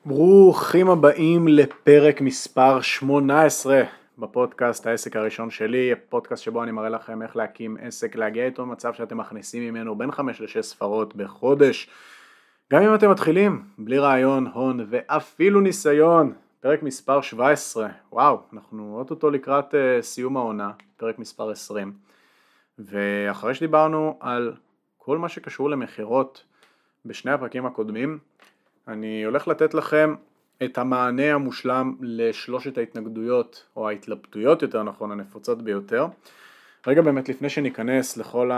ברוכים הבאים לפרק מספר 18 בפודקאסט העסק הראשון שלי, פודקאסט שבו אני מראה לכם איך להקים עסק, להגיע איתו למצב שאתם מכניסים ממנו בין 5 ל-6 ספרות בחודש, גם אם אתם מתחילים בלי רעיון, הון ואפילו ניסיון. פרק מספר 17, וואו, אנחנו אוטוטו לקראת סיום העונה, פרק מספר 20, ואחרי שדיברנו על כל מה שקשור למחירות בשני הפרקים הקודמים, אני הולך לתת לכם את המענה המושלם לשלושת ההתנגדויות, או ההתלבטויות יותר נכון, הנפוצות ביותר. רגע באמת לפני שניכנס לכל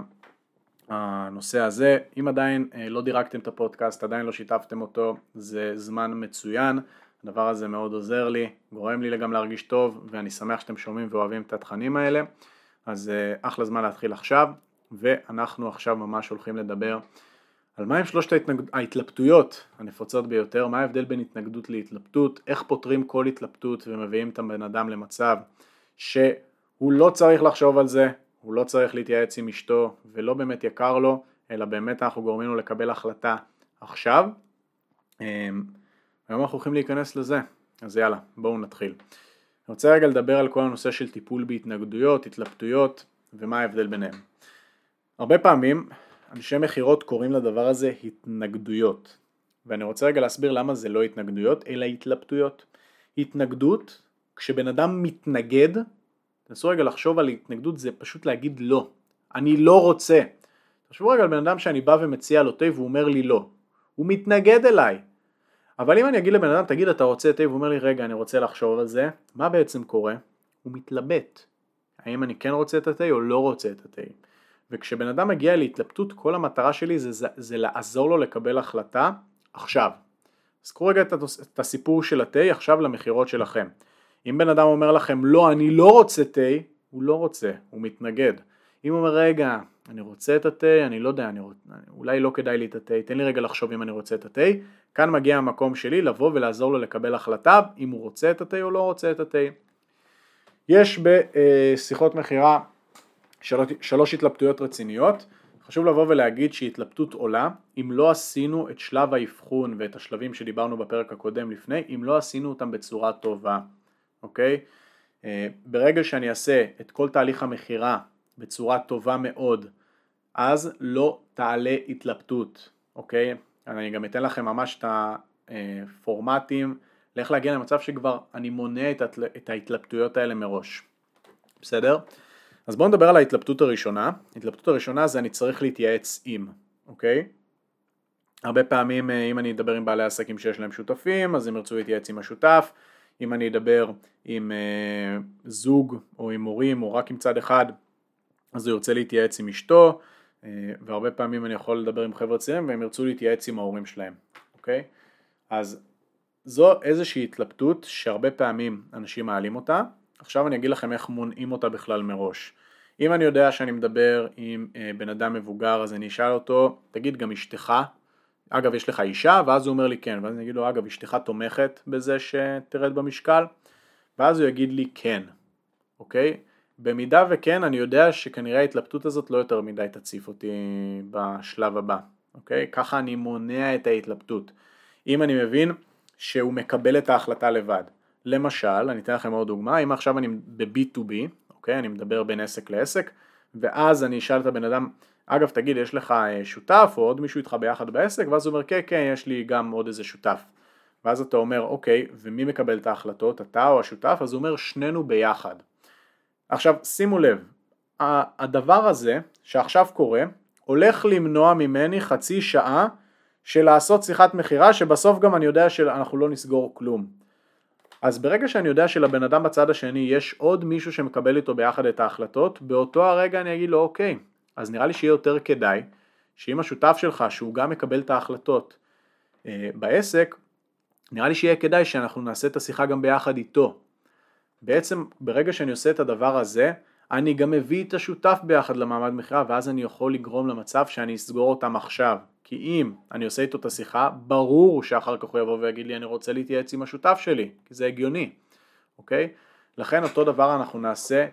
הנושא הזה, אם עדיין לא דירקתם את הפודקאסט, עדיין לא שיתפתם אותו, זה זמן מצוין. הדבר הזה מאוד עוזר לי, גורם לי גם להרגיש טוב, ואני שמח שאתם שומעים ואוהבים את התכנים האלה. אז אחלה זמן להתחיל עכשיו, ואנחנו עכשיו ממש הולכים לדבר על מה הם שלושת ההתלבטויות הנפוצות ביותר, מה ההבדל בין התנגדות להתלבטות, איך פותרים כל התלבטות ומביאים את הבן אדם למצב שהוא לא צריך לחשוב על זה, הוא לא צריך להתייעץ עם אשתו ולא באמת יקר לו, אלא באמת אנחנו גורמים לו לקבל החלטה עכשיו. היום אנחנו הולכים להיכנס לזה, אז יאללה, בואו נתחיל. אני רוצה רגע לדבר על כל הנושא של טיפול בהתנגדויות, התלבטויות ומה ההבדל ביניהם. הרבה פעמים אנשי מחירות קוראים לדבר הזה התנגדויות, ואני רוצה רגע להסביר למה זה לא התנגדויות אלא התלבטויות. התנגדות, כשבן אדם מתנגד, תנסו רגע לחשוב על התנגדות, זה פשוט להגיד לא, אני לא רוצה. תחשבו רגע על בן אדם שאני בא ומציע לו תה והוא אומר לי לא, הוא מתנגד אליי. אבל אם אני אגיד לבן אדם תגיד אתה רוצה תה והוא אומר לי רגע אני רוצה לחשוב על זה, מה בעצם קורה? הוא מתלבט, האם אני כן רוצה את התה או לא רוצה את התה. וכשבן אדם מגיע להתלבטות, כל המטרה שלי זה לעזור לו לקבל החלטה עכשיו. אז קחו רגע את הסיפור של התה עכשיו למחירות שלכם. אם בן אדם אומר לכם לא, אני לא רוצה תה, הוא לא רוצה, הוא מתנגד. אם הוא אומר רגע, אני רוצה את התה, אני לא יודע, אולי לא כדאי לי את התה, תן לי רגע לחשוב אם אני רוצה את התה, כאן מגיע המקום שלי לבוא ולעזור לו לקבל החלטה אם הוא רוצה את התה או לא רוצה את התה. יש בשיחות מחירה שלוש התלבטויות רציניות. חשוב לבוא ולהגיד שהתלבטות עולה אם לא עשינו את שלב האבחון ואת השלבים שדיברנו בפרק הקודם לפני, אם לא עשינו אותם בצורה טובה, אוקיי? ברגע שאני אעשה את כל תהליך המחירה בצורה טובה מאוד, אז לא תעלה התלבטות, אוקיי? אני גם אתן לכם ממש את הפורמטים לאיך להגיע למצב שכבר אני מונע את ההתלבטויות האלה מראש. בסדר? אז בואו נדבר על ההתלבטות הראשונה. ההתלבטות הראשונה זה אני צריך להתייעץ עם, אוקיי? הרבה פעמים אם אני אדבר עם בעלי עסקים שיש להם שותפים, אז הם ירצו להתייעץ עם השותף. אם אני אדבר עם זוג או עם הורים או רק עם צד אחד, אז הוא ירצה להתייעץ עם אשתו, והרבה פעמים אני יכול לדבר עם חבר'ה צעירים והם ירצו להתייעץ עם ההורים שלהם, אוקיי? אז זו איזושהי התלבטות שהרבה פעמים אנשים מעלים אותה. עכשיו אני אגיד לכם איך מונעים אותה בכלל מראש. אם אני יודע שאני מדבר עם בן אדם מבוגר, אז אני אשאל אותו, תגיד גם אשתך, אגב יש לך אישה? ואז הוא אומר לי כן, ואז אני אגיד לו אגב אשתך תומכת בזה שתרד במשקל? ואז הוא יגיד לי כן, אוקיי? במידה וכן אני יודע שכנראה ההתלבטות הזאת לא יותר מדי תציף אותי בשלב הבא, אוקיי? ככה אני מונע את ההתלבטות. אם אני מבין שהוא מקבל את ההחלטה לבד. למשל, אני אתן לכם עוד דוגמה, אם עכשיו אני ב-B2B, אוקיי, אני מדבר בין עסק לעסק, ואז אני אשאל את הבן אדם, אגב תגיד יש לך שותף או עוד מישהו איתך ביחד בעסק, ואז הוא אומר כן, כן, יש לי גם עוד איזה שותף. ואז אתה אומר אוקיי, ומי מקבל את ההחלטות, אתה או השותף? אז הוא אומר שנינו ביחד. עכשיו שימו לב, הדבר הזה שעכשיו קורה, הולך למנוע ממני חצי שעה של לעשות שיחת מחירה, שבסוף גם אני יודע שאנחנו לא נסגור כלום. אז ברגע שאני יודע שלבן אדם בצד השני יש עוד מישהו שמקבל איתו ביחד את ההחלטות, באותו הרגע אני אגיד לו אוקיי, אז נראה לי שיהיה יותר כדאי, שאם השותף שלך שהוא גם מקבל את ההחלטות בעסק, נראה לי שיהיה כדאי שאנחנו נעשה את השיחה גם ביחד איתו. בעצם ברגע שאני עושה את הדבר הזה, אני גם מביא את השותף ביחד למעמד מחירה, ואז אני יכול לגרום למצב שאני אסגור אותם עכשיו. כי אם אני עושה איתו את השיחה, ברור שאחר כך הוא יבוא ויגיד לי אני רוצה להתייעץ עם השותף שלי, כי זה הגיוני, אוקיי? לכן אותו דבר אנחנו נעשה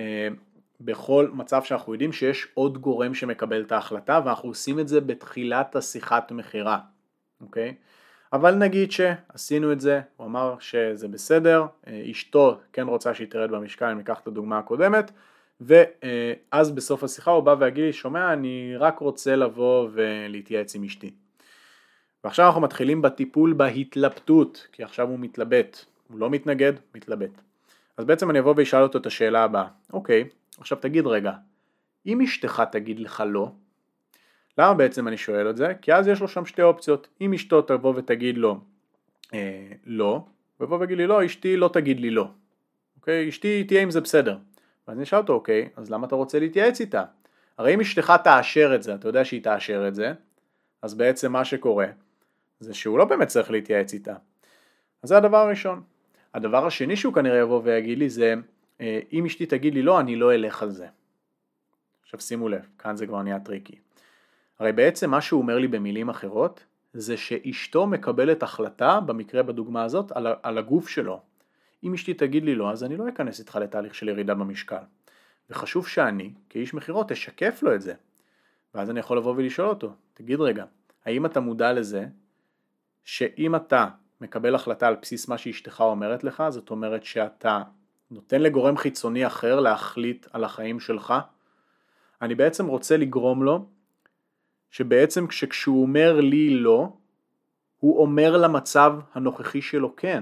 בכל מצב שאנחנו יודעים שיש עוד גורם שמקבל את ההחלטה, ואנחנו עושים את זה בתחילת השיחת מחירה, אוקיי? אבל נגיד שעשינו את זה, הוא אמר שזה בסדר, אשתו כן רוצה שהיא תרד במשקל, אם ניקח את הדוגמה הקודמת, ואז בסוף השיחה הוא בא והגיד לי, שומע, אני רק רוצה לבוא ולהתייעץ עם אשתי. ועכשיו אנחנו מתחילים בטיפול בהתלבטות, כי עכשיו הוא מתלבט, הוא לא מתנגד, מתלבט. אז בעצם אני אבוא וישאל אותו את השאלה הבאה, אוקיי, עכשיו תגיד רגע, אם אשתך תגיד לך לא, למה בעצם אני שואל את זה? כי אז יש לו שם שתי אופציות, אם אשתו תבוא ותגיד לו לא, ובוא ויגיד לי לא, אשתי לא תגיד לי לא, אוקיי, אשתי תהיה עם זה בסדר. ואז אני אשאל אותו, אוקיי, אז למה אתה רוצה להתייעץ איתה? הרי אם אשתך תאשר את זה, אתה יודע שהיא תאשר את זה, אז בעצם מה שקורה, זה שהוא לא באמת צריך להתייעץ איתה. אז זה הדבר הראשון. הדבר השני שהוא כנראה יבוא ויגיד לי זה, אם אשתי תגיד לי לא, אני לא אלך על זה. עכשיו שימו לב, כאן זה כבר נהיה טריקי. הרי בעצם מה שהוא אומר לי במילים אחרות, זה שאשתו מקבלת החלטה, במקרה בדוגמה הזאת, על הגוף שלו. אם אשתי תגיד לי לא, אז אני לא אכנס איתך לתהליך של ירידה במשקל. וחשוב שאני, כאיש מחירות, אשקף לו את זה. ואז אני יכול לבוא ולשאול אותו, תגיד רגע, האם אתה מודע לזה, שאם אתה מקבל החלטה על בסיס מה שאשתך אומרת לך, זאת אומרת שאתה נותן לגורם חיצוני אחר להחליט על החיים שלך, אני בעצם רוצה לגרום לו, שבעצם כשהוא אומר לי לא, הוא אומר למצב הנוכחי שלו כן.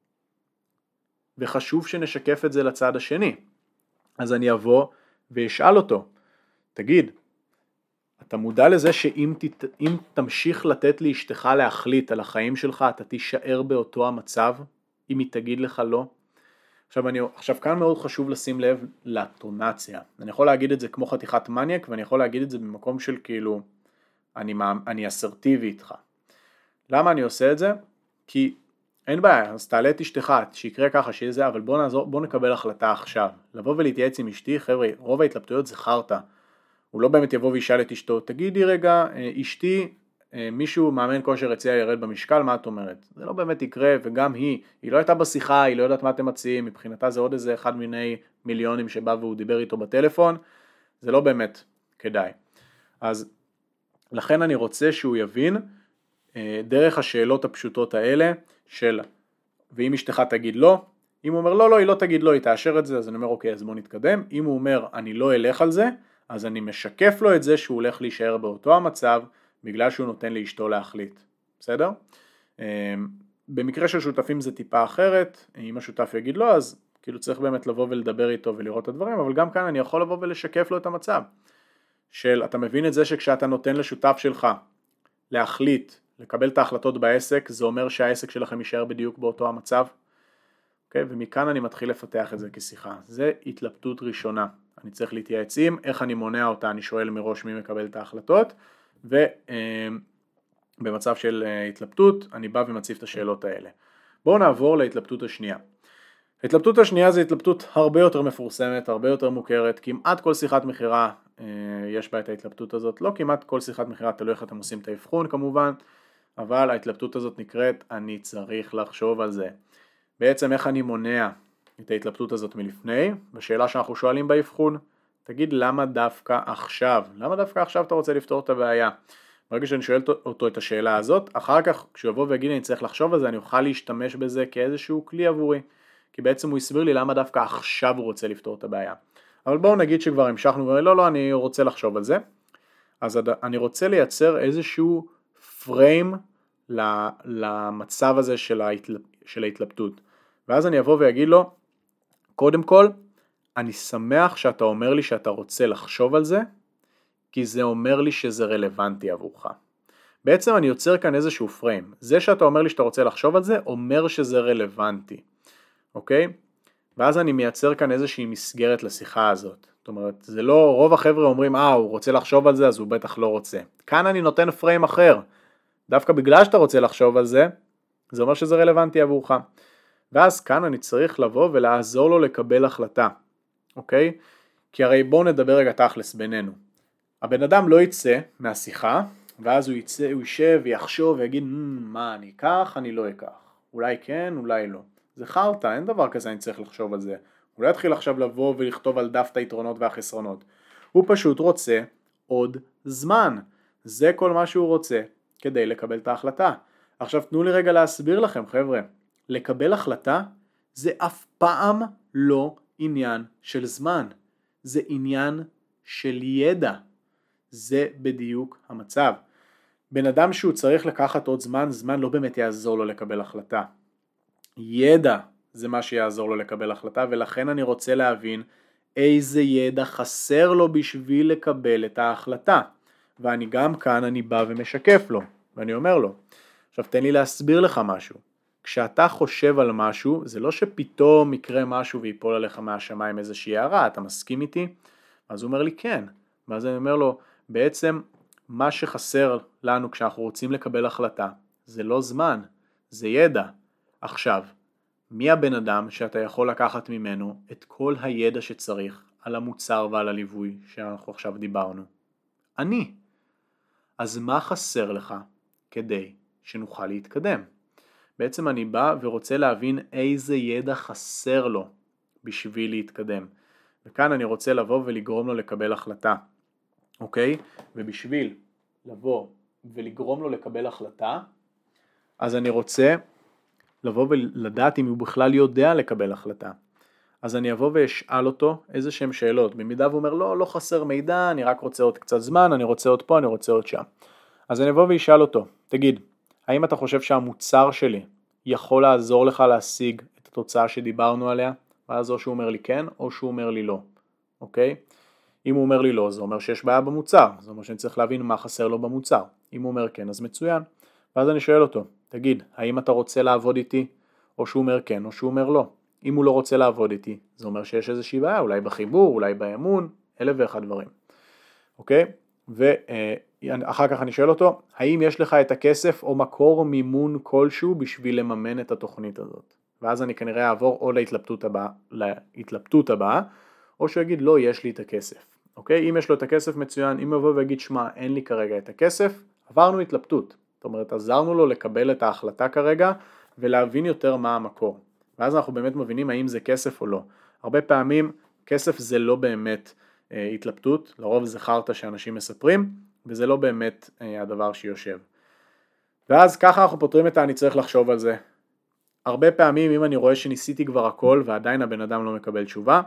וחשוב שנשקף את זה לצד השני. אז אני אבוא וישאל אותו, תגיד, אתה מודע לזה שאם תמשיך לתת לאשתך להחליט על החיים שלך, אתה תישאר באותו המצב, אם היא תגיד לך לא? עכשיו כאן מאוד חשוב לשים לב לטונציה. אני יכול להגיד את זה כמו חתיכת מניאק, ואני יכול להגיד את זה במקום של כאילו, אני אסרטיבי איתך. למה אני עושה את זה? כי אין בעיה, אז תעלה את אשתך, שיקרה ככה שיהיה זה, אבל בוא נקבל החלטה עכשיו. לבוא ולהתייעץ עם אשתי, חבר'ה, רוב ההתלבטויות זה חרטה. הוא לא באמת יבוא וישאל את אשתו, תגידי רגע, אשתי, מישהו מאמן כושר הציע ירד במשקל, מה את אומרת? זה לא באמת יקרה, וגם היא לא הייתה בשיחה, היא לא יודעת מה אתם מציעים, מבחינתה זה עוד איזה אחד מיני מיליונים שבא והוא דיבר איתו בטלפון, זה לא באמת כדאי. אז לכן אני רוצה שהוא יבין, דרך השאלות הפשוטות האלה, של ואם אשתך תגיד לא, אם הוא אומר לא, היא לא תגיד לא, היא תאשר את זה, אז אני אומר אוקיי, אז בוא נתקדם. אם הוא אומר אני לא אלך על זה, אז אני משקף לו את זה שהוא הולך להישאר באותו המצב, בגלל שהוא נותן לאשתו להחליט. בסדר? במקרה של שותפים זה טיפה אחרת, אם השותף יגיד לא, אז כאילו צריך באמת לבוא ולדבר איתו ולראות את הדברים, אבל גם כאן אני יכול לבוא ולשקף לו את המצב. אתה מבין את זה שכשאתה נותן לשותף שלך להחליט, לקבל את ההחלטות בעסק, זה אומר שהעסק שלכם יישאר בדיוק באותו המצב. אוקיי? ומכאן אני מתחיל לפתח את זה כשיחה. זה התלבטות ראשונה. אני צריך להתייעץ עם, איך אני מונע אותה, אני שואל מראש מי מקבל את ההחלטות, ובמצב של התלבטות אני בא ומציף את השאלות האלה. בואו נעבור להתלבטות השנייה. ההתלבטות השנייה זה התלבטות הרבה יותר מפורסמת, הרבה יותר מוכרת, כמעט כל שיחת מחירה יש בה את ההתלבטות הזאת, לא כמעט כל שיחת מחירה, תלוי איך אתם עושים את האבחון כמובן, אבל ההתלבטות הזאת נקראת אני צריך לחשוב על זה. בעצם איך אני מונע את ההתלבטות הזאת מלפני, בשאלה שאנחנו שואלים באבחון, תגיד למה דווקא עכשיו? למה דווקא עכשיו אתה רוצה לפתור את הבעיה? ברגע שאני שואל אותו את השאלה הזאת, אחר כך כשהוא יבוא ויגיד אני צריך לחשוב על זה, אני אוכל להשתמש בזה כאיזשהו כלי עבורי, כי בעצם הוא יסביר לי למה דווקא עכשיו הוא רוצה לפתור את הבעיה. אבל בואו נגיד שכבר המשכנו ואומרים לא, אני רוצה לחשוב על זה. אז אני רוצה לייצר איזשהו פריים למצב הזה של ההתלבטות. ואז אני אבוא ויגיד לו, קודם כל, אני שמח שאתה אומר לי שאתה רוצה לחשוב על זה, כי זה אומר לי שזה רלוונטי עבורך. בעצם אני יוצר כאן איזשהו פריים. זה שאתה אומר לי שאתה רוצה לחשוב על זה, אומר שזה רלוונטי. אוקיי? ואז אני מייצר כאן איזושהי מסגרת לשיחה הזאת. זאת אומרת, זה לא, רוב החבר'ה אומרים, הוא רוצה לחשוב על זה, אז הוא בטח לא רוצה. כאן אני נותן פריים אחר. דווקא בגלל שאתה רוצה לחשוב על זה, זה אומר שזה רלוונטי עבורך. ואז כאן אני צריך לבוא ולעזור לו לקבל החלטה. אוקיי? כי הרי בואו נדבר רגע תכלס בינינו. הבן אדם לא יצא מהשיחה, ואז הוא יישב ויחשוב ויגיד, מה אני אקח, אני לא אקח. אולי כן, אולי לא. זה חרטה, אין דבר כזה, אני צריך לחשוב על זה. הוא לא יתחיל עכשיו לבוא ולכתוב על דף את היתרונות והחסרונות. הוא פשוט רוצה עוד זמן. זה כל מה שהוא רוצה כדי לקבל את ההחלטה. עכשיו תנו לי רגע להסביר לכם חבר'ה, לקבל החלטה זה אף פעם לא עניין של זמן, זה עניין של ידע, זה בדיוק המצב. בן אדם שהוא צריך לקחת עוד זמן לא באמת יעזור לו לקבל החלטה. ידע זה מה שיעזור לו לקבל החלטה, ולכן אני רוצה להבין איזה ידע חסר לו בשביל לקבל את ההחלטה. ואני גם כאן אני בא ומשקף לו, ואני אומר לו, עכשיו תן לי להסביר לך משהו. כשאתה חושב על משהו, זה לא שפתאום יקרה משהו ויפול עליך מהשמיים איזושהי הערה, אתה מסכים איתי? אז הוא אומר לי כן. ואז אני אומר לו, בעצם מה שחסר לנו כשאנחנו רוצים לקבל החלטה, זה לא זמן, זה ידע. עכשיו, מי הבן אדם שאתה יכול לקחת ממנו את כל הידע שצריך על המוצר ועל הליווי שאנחנו עכשיו דיברנו? אני. אז מה חסר לך כדי שנוכל להתקדם? בעצם אני בא ורוצה להבין איזה ידע חסר לו בשביל להתקדם. וכאן אני רוצה לבוא ולגרום לו לקבל החלטה. אוקיי? ובשביל לבוא ולגרום לו לקבל החלטה, אז אני רוצה לבוא ולדעת אם הוא בכלל יודע לקבל החלטה. אז אני אבוא ואשאל אותו איזה שהם שאלות. במידה הוא אומר לא חסר מידע, אני רק רוצה עוד קצת זמן, אני רוצה עוד פה, אני רוצה עוד שם. אז אני אבוא ואשאל אותו, תגיד, האם אתה חושב שהמוצר שלי יכול לעזור לך להשיג את התוצאה שדיברנו עליה? ואז או שהוא אומר לי כן, או שהוא אומר לי לא. אוקיי? אם הוא אומר לי לא, זה אומר שיש בעיה במוצר. זה אומר שאני צריך להבין מה חסר לו במוצר. אם הוא אומר כן, אז מצוין. ואז אני שואל אותו, תגיד, האם אתה רוצה לעבוד איתי? או שהוא אומר כן, או שהוא אומר לא. אם הוא לא רוצה לעבוד איתי, זה אומר שיש איזושהי בעיה, אולי בחיבור, אולי באמון, 1001 דברים. אוקיי? ואחר כך אני שואל אותו, האם יש לך את הכסף או מקור מימון כלשהו בשביל לממן את התוכנית הזאת? ואז אני כנראה אעבור או להתלבטות הבאה, או שהוא יגיד לא, יש לי את הכסף. אוקיי? אם יש לו את הכסף מצוין, אם יבוא ויגיד שמע, אין לי כרגע את הכסף, עברנו התלבטות. זאת אומרת, עזרנו לו לקבל את ההחלטה כרגע ולהבין יותר מה המקור. ואז אנחנו באמת מבינים האם זה כסף או לא. הרבה פעמים כסף זה לא באמת התלבטות, לרוב זה חרטה שאנשים מספרים, וזה לא באמת הדבר שיושב. ואז ככה אנחנו פותרים את אני צריך לחשוב על זה. הרבה פעמים אם אני רואה שניסיתי כבר הכל ועדיין הבן אדם לא מקבל תשובה,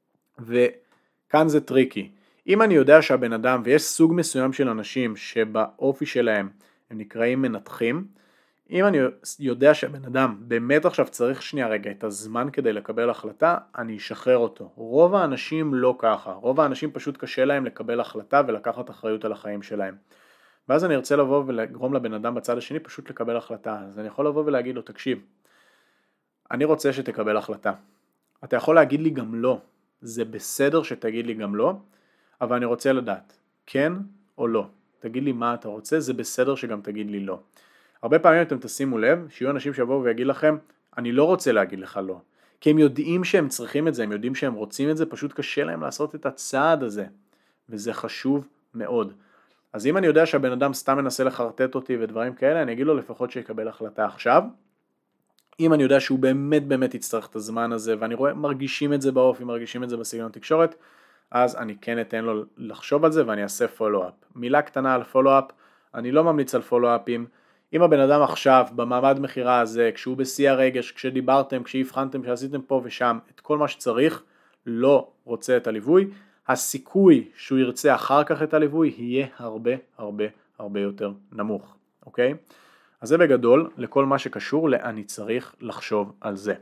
וכאן זה טריקי. אם אני יודע שהבן אדם, ויש סוג מסוים של אנשים שבאופי שלהם הם נקראים מנתחים, אם אני יודע שהבן אדם באמת עכשיו צריך שנייה רגע את הזמן כדי לקבל החלטה, אני אשחרר אותו. רוב האנשים לא ככה, רוב האנשים פשוט קשה להם לקבל החלטה ולקחת אחריות על החיים שלהם. ואז אני ארצה לבוא ולגרום לבן אדם בצד השני פשוט לקבל החלטה. אז אני יכול לבוא ולהגיד לו, תקשיב, אני רוצה שתקבל החלטה. אתה יכול להגיד לי גם לא, זה בסדר שתגיד לי גם לא, אבל אני רוצה לדעת, כן או לא. תגיד לי מה אתה רוצה, זה בסדר שגם תגיד לי לא. הרבה פעמים אתם תשימו לב שיהיו אנשים שיבואו ויגיד לכם, אני לא רוצה להגיד לך לא. כי הם יודעים שהם צריכים את זה, הם יודעים שהם רוצים את זה, פשוט קשה להם לעשות את הצעד הזה. וזה חשוב מאוד. אז אם אני יודע שהבן אדם סתם מנסה לחרטט אותי ודברים כאלה, אני אגיד לו לפחות שיקבל החלטה עכשיו. אם אני יודע שהוא באמת יצטרך את הזמן הזה, ואני רואה, מרגישים את זה באופי, מרגישים את זה בסגנון תקשורת, אז אני כן אתן לו לחשוב על זה ואני אעשה פולו-אפ. מילה קטנה על פולו-אפ, אני לא ממליץ על פולו-אפים. אם הבן אדם עכשיו במעמד מחירה הזה, כשהוא בשיא הרגש, כשדיברתם, כשהבחנתם, כשעשיתם פה ושם את כל מה שצריך, לא רוצה את הליווי, הסיכוי שהוא ירצה אחר כך את הליווי יהיה הרבה יותר נמוך, אוקיי? אז זה בגדול לכל מה שקשור לאני צריך לחשוב על זה.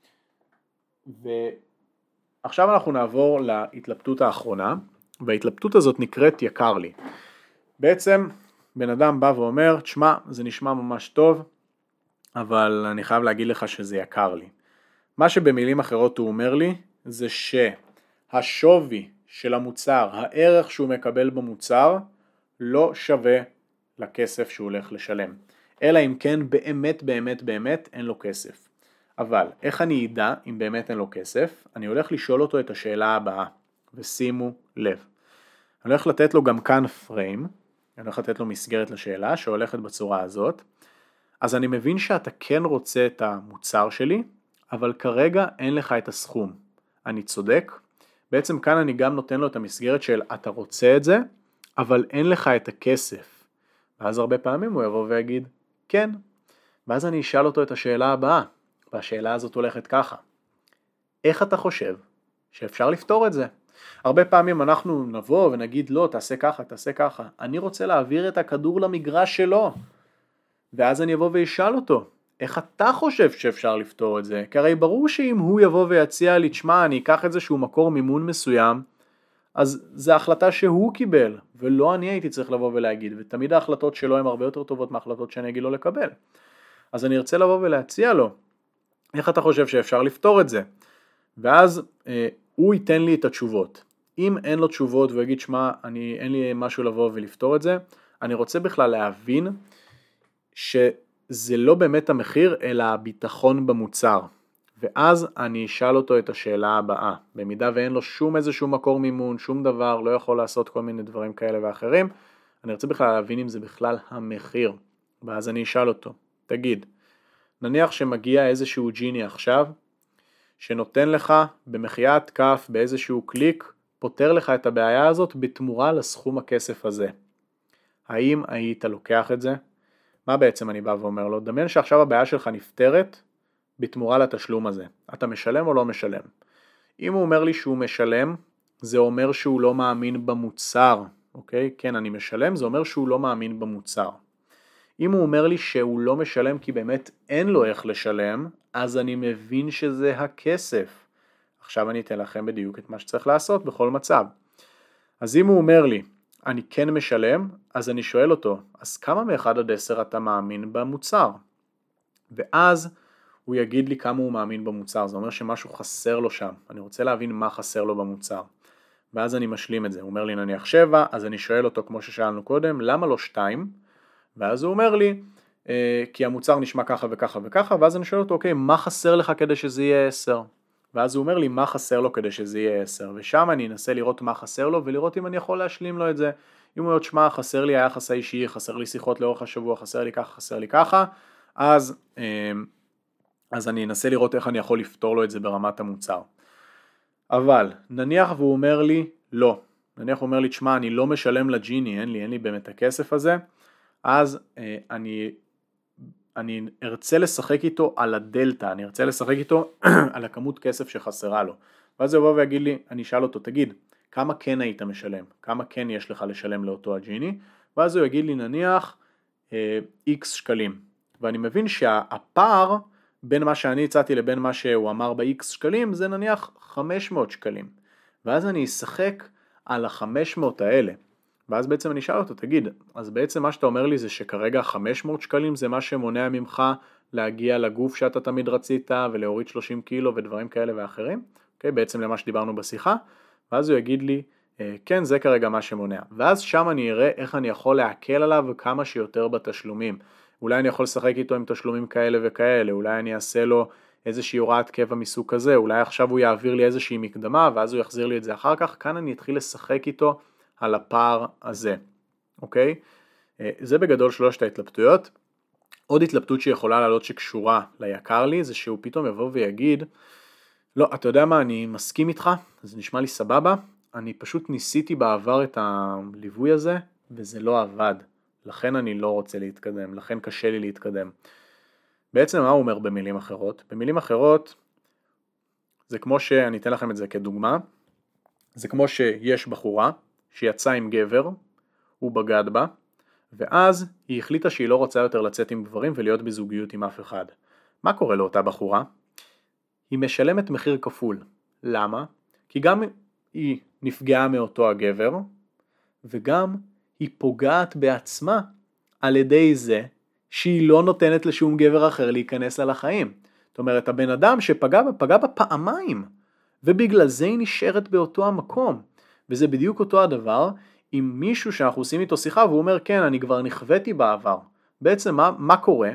ועכשיו אנחנו נעבור להתלבטות האחרונה, וההתלבטות הזאת נקראת יקר לי. בעצם בן אדם בא ואומר, תשמע, זה נשמע ממש טוב, אבל אני חייב להגיד לך שזה יקר לי. מה שבמילים אחרות הוא אומר לי, זה שהשווי של המוצר, הערך שהוא מקבל במוצר, לא שווה לכסף שהוא הולך לשלם. אלא אם כן באמת אין לו כסף. אבל איך אני אדע אם באמת אין לו כסף? אני הולך לשאול אותו את השאלה הבאה, ושימו לב. אני הולך לתת לו גם כאן פריים, אני הולך לתת לו מסגרת לשאלה שהולכת בצורה הזאת. אז אני מבין שאתה כן רוצה את המוצר שלי, אבל כרגע אין לך את הסכום. אני צודק? בעצם כאן אני גם נותן לו את המסגרת של אתה רוצה את זה, אבל אין לך את הכסף. ואז הרבה פעמים הוא יבוא ויגיד כן. ואז אני אשאל אותו את השאלה הבאה, והשאלה הזאת הולכת ככה: איך אתה חושב שאפשר לפתור את זה? הרבה פעמים אנחנו נבוא ונגיד לא, תעשה ככה, תעשה ככה. אני רוצה להעביר את הכדור למגרש שלו, ואז אני אבוא וישאל אותו, איך אתה חושב שאפשר לפתור את זה? כי הרי ברור שאם הוא יבוא ויציע לי, תשמע, אני אקח איזשהו מקור מימון מסוים, אז זה החלטה שהוא קיבל, ולא אני הייתי צריך לבוא ולהגיד, ותמיד ההחלטות שלו הן הרבה יותר טובות מההחלטות שאני אגיד לו לקבל. אז אני ארצה לבוא ולהציע לו, איך אתה חושב שאפשר לפתור את זה? ואז הוא ייתן לי את התשובות. אם אין לו תשובות והוא יגיד, שמע, אין לי משהו לבוא ולפתור את זה, אני רוצה בכלל להבין שזה לא באמת המחיר, אלא הביטחון במוצר. ואז אני אשאל אותו את השאלה הבאה. במידה ואין לו שום איזשהו מקור מימון, שום דבר, לא יכול לעשות כל מיני דברים כאלה ואחרים, אני רוצה בכלל להבין אם זה בכלל המחיר. ואז אני אשאל אותו, תגיד, נניח שמגיע איזשהו ג'יני עכשיו, שנותן לך במחיית כף באיזשהו קליק, פותר לך את הבעיה הזאת בתמורה לסכום הכסף הזה. האם היית לוקח את זה? מה בעצם אני בא ואומר לו? דמיין שעכשיו הבעיה שלך נפתרת בתמורה לתשלום הזה. אתה משלם או לא משלם? אם הוא אומר לי שהוא משלם, זה אומר שהוא לא מאמין במוצר. אוקיי? כן, אני משלם, זה אומר שהוא לא מאמין במוצר. אם הוא אומר לי שהוא לא משלם כי באמת אין לו איך לשלם, אז אני מבין שזה הכסף. עכשיו אני אתן לכם בדיוק את מה שצריך לעשות בכל מצב. אז אם הוא אומר לי, אני כן משלם, אז אני שואל אותו, אז כמה מ-1 עד 10 אתה מאמין במוצר? ואז הוא יגיד לי כמה הוא מאמין במוצר, זה אומר שמשהו חסר לו שם, אני רוצה להבין מה חסר לו במוצר. ואז אני משלים את זה, הוא אומר לי נניח 7, אז אני שואל אותו כמו ששאלנו קודם, למה לא 2? ואז הוא אומר לי, כי המוצר נשמע ככה וככה וככה, ואז אני שואל אותו, אוקיי, מה חסר לך כדי שזה יהיה 10? ואז הוא אומר לי מה חסר לו כדי שזה יהיה 10, ושם אני אנסה לראות מה חסר לו, ולראות אם אני יכול להשלים לו את זה. אם הוא עוד שמע, חסר לי היחס האישי, חסר לי שיחות לאורך השבוע, חסר לי ככה, חסר לי ככה, אז אני אנסה לראות איך אני יכול לפתור לו את זה ברמת המוצר. אבל נניח והוא אומר לי לא, נניח הוא אומר לי, תשמע, אני לא משלם לג'יני, אין לי באמת הכסף הזה, אז אני ארצה לשחק איתו על הדלטה, אני ארצה לשחק איתו על הכמות כסף שחסרה לו. ואז הוא יבוא ויגיד לי, אני אשאל אותו, תגיד, כמה כן היית משלם? כמה כן יש לך לשלם לאותו הג'יני? ואז הוא יגיד לי, נניח, X שקלים. ואני מבין שהפער בין מה שאני הצעתי לבין מה שהוא אמר ב-X שקלים, זה נניח 500 שקלים. ואז אני אשחק על ה-500 האלה. ואז בעצם אני אשאל אותו, תגיד, אז בעצם מה שאתה אומר לי זה שכרגע 500 שקלים זה מה שמונע ממך להגיע לגוף שאתה תמיד רצית ולהוריד 30 קילו ודברים כאלה ואחרים, אוקיי? בעצם למה שדיברנו בשיחה, ואז הוא יגיד לי, כן, זה כרגע מה שמונע. ואז שם אני אראה איך אני יכול להקל עליו כמה שיותר בתשלומים. אולי אני יכול לשחק איתו עם תשלומים כאלה וכאלה, אולי אני אעשה לו איזושהי הוראת קבע מסוג כזה, אולי עכשיו הוא יעביר לי איזושהי מקדמה ואז הוא יחזיר לי את זה אחר כך, כאן אני אתחיל לשחק איתו על הפער הזה, אוקיי? זה בגדול 3 ההתלבטויות. עוד התלבטות שיכולה לעלות שקשורה ליקר לי, זה שהוא פתאום יבוא ויגיד, לא, אתה יודע מה, אני מסכים איתך, זה נשמע לי סבבה, אני פשוט ניסיתי בעבר את הליווי הזה, וזה לא עבד, לכן אני לא רוצה להתקדם, לכן קשה לי להתקדם. בעצם מה הוא אומר במילים אחרות? במילים אחרות, זה כמו שאני אתן לכם את זה כדוגמה, זה כמו שיש בחורה, שיצאה עם גבר, הוא בגד בה, ואז היא החליטה שהיא לא רוצה יותר לצאת עם גברים ולהיות בזוגיות עם אף אחד. מה קורה לאותה בחורה? היא משלמת מחיר כפול. למה? כי גם היא נפגעה מאותו הגבר, וגם היא פוגעת בעצמה על ידי זה שהיא לא נותנת לשום גבר אחר להיכנס לה לחיים. זאת אומרת, הבן אדם שפגע בה פעמיים, ובגלל זה היא נשארת באותו המקום. וזה בדיוק אותו הדבר עם מישהו שאנחנו עושים איתו שיחה והוא אומר כן אני כבר נכוויתי בעבר. בעצם מה קורה?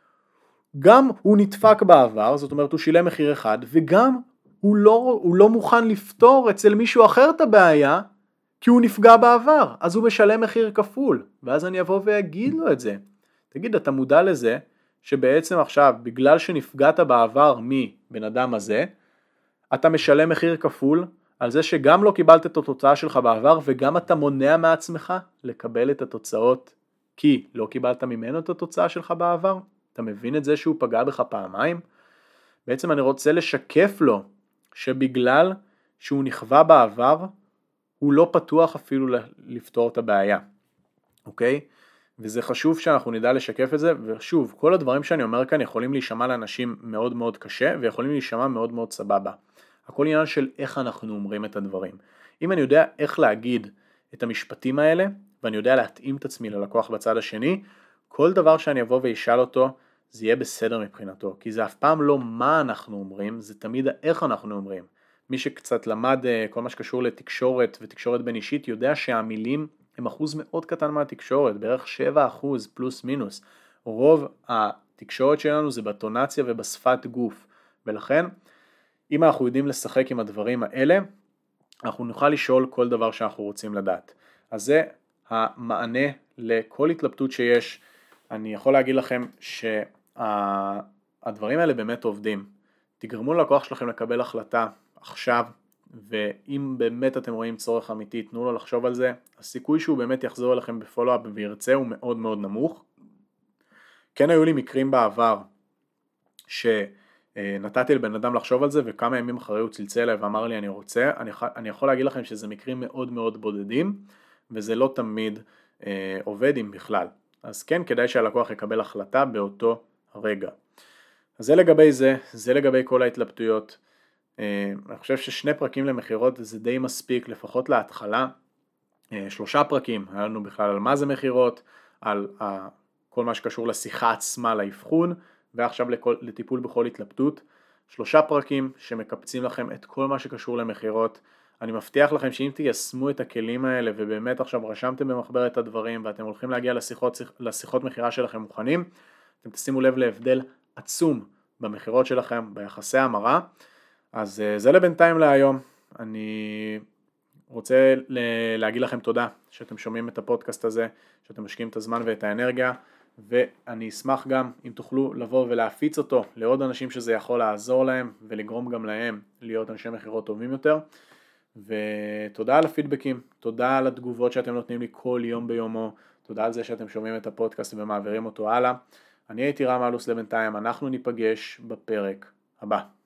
גם הוא נדפק בעבר, זאת אומרת הוא שילם מחיר אחד, וגם הוא לא מוכן לפתור אצל מישהו אחר את הבעיה כי הוא נפגע בעבר, אז הוא משלם מחיר כפול. ואז אני אבוא ואגיד לו את זה, תגיד אתה מודע לזה שבעצם עכשיו בגלל שנפגעת בעבר מבן אדם הזה אתה משלם מחיר כפול על זה שגם לא קיבלת את התוצאה שלך בעבר וגם אתה מונע מעצמך לקבל את התוצאות כי לא קיבלת ממנו את התוצאה שלך בעבר. אתה מבין את זה שהוא פגע בך פעמיים? בעצם אני רוצה לשקף לו שבגלל שהוא נכווה בעבר, הוא לא פתוח אפילו לפתור את הבעיה, אוקיי? וזה חשוב שאנחנו נדע לשקף את זה, ושוב, כל הדברים שאני אומר כאן יכולים להישמע לאנשים מאוד מאוד קשה, ויכולים להישמע מאוד מאוד סבבה. הכל עניין של איך אנחנו אומרים את הדברים. אם אני יודע איך להגיד את המשפטים האלה, ואני יודע להתאים את עצמי ללקוח בצד השני, כל דבר שאני אבוא וישאל אותו, זה יהיה בסדר מבחינתו, כי זה אף פעם לא מה אנחנו אומרים, זה תמיד איך אנחנו אומרים. מי שקצת למד כל מה שקשור לתקשורת ותקשורת בין אישית, יודע שהמילים הם אחוז מאוד קטן מהתקשורת, בערך 7% פלוס מינוס. רוב התקשורת שלנו זה בטונציה ובשפת גוף, ולכן אם אנחנו יודעים לשחק עם הדברים האלה, אנחנו נוכל לשאול כל דבר שאנחנו רוצים לדעת. אז זה המענה לכל התלבטות שיש. אני יכול להגיד לכם שהדברים האלה באמת עובדים. תגרמו ללקוח שלכם לקבל החלטה עכשיו, ואם באמת אתם רואים צורך אמיתי, תנו לו לחשוב על זה. הסיכוי שהוא באמת יחזור אליכם בפולו-אפ וירצה הוא מאוד מאוד נמוך. כן היו לי מקרים בעבר שנתתי לבן אדם לחשוב על זה, וכמה ימים אחרי הוא צלצל אליי ואמר לי אני רוצה. אני יכול להגיד לכם שזה מקרים מאוד מאוד בודדים, וזה לא תמיד עובד עם בכלל. אז כן, כדאי שהלקוח יקבל החלטה באותו רגע. אז זה לגבי כל ההתלבטויות. אני חושב ששני פרקים למחירות זה די מספיק, לפחות להתחלה. 3 פרקים, היה לנו בכלל על מה זה מחירות, על כל מה שקשור לשיחה עצמה, לאבחון, ועכשיו לטיפול בכל התלבטות. 3 פרקים שמקפצים לכם את כל מה שקשור למחירות. אני מבטיח לכם שאם תיישמו את הכלים האלה, ובאמת עכשיו רשמתם במחבר את הדברים, ואתם הולכים להגיע לשיחות מחירה שלכם מוכנים, אתם תשימו לב להבדל עצום במחירות שלכם, ביחסי המרה. אז זה לבינתיים להיום. אני רוצה להגיד לכם תודה שאתם שומעים את הפודקאסט הזה, שאתם משקיעים את הזמן ואת האנרגיה, ואני אשמח גם אם תוכלו לבוא ולהפיץ אותו לעוד אנשים שזה יכול לעזור להם, ולגרום גם להם להיות אנשי מחירות טובים יותר. ותודה על הפידבקים, תודה על התגובות שאתם נותנים לי כל יום ביומו, תודה על זה שאתם שומעים את הפודקאסט ומעבירים אותו הלאה. אני הייתי רם אלוס לבינתיים, אנחנו ניפגש בפרק הבא.